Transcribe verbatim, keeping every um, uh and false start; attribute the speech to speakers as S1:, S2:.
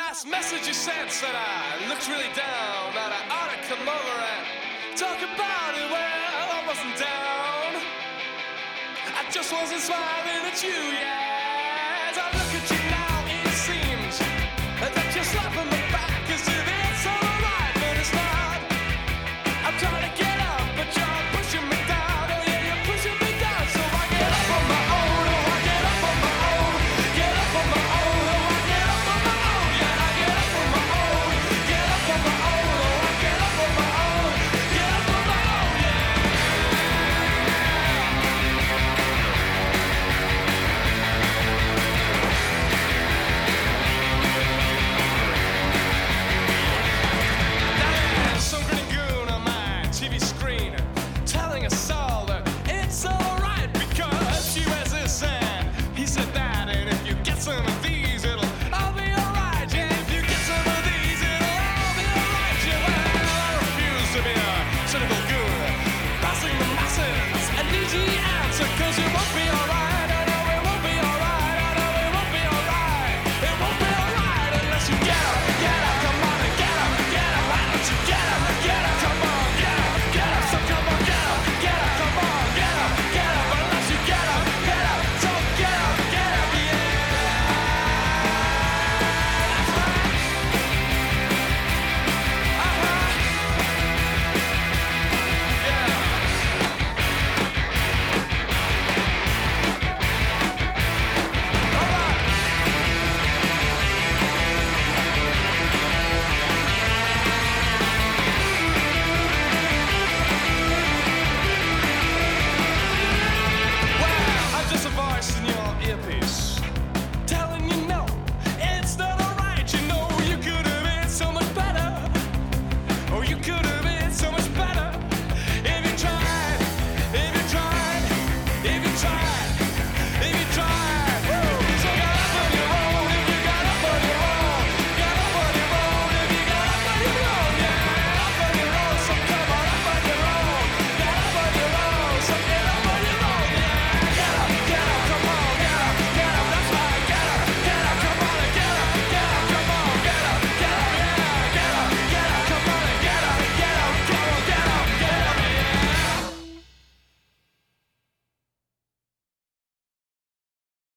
S1: last message you sent said I looked really down, that I ought to come over and talk about it. Well, I wasn't down, I just wasn't smiling at you, yes. I look at you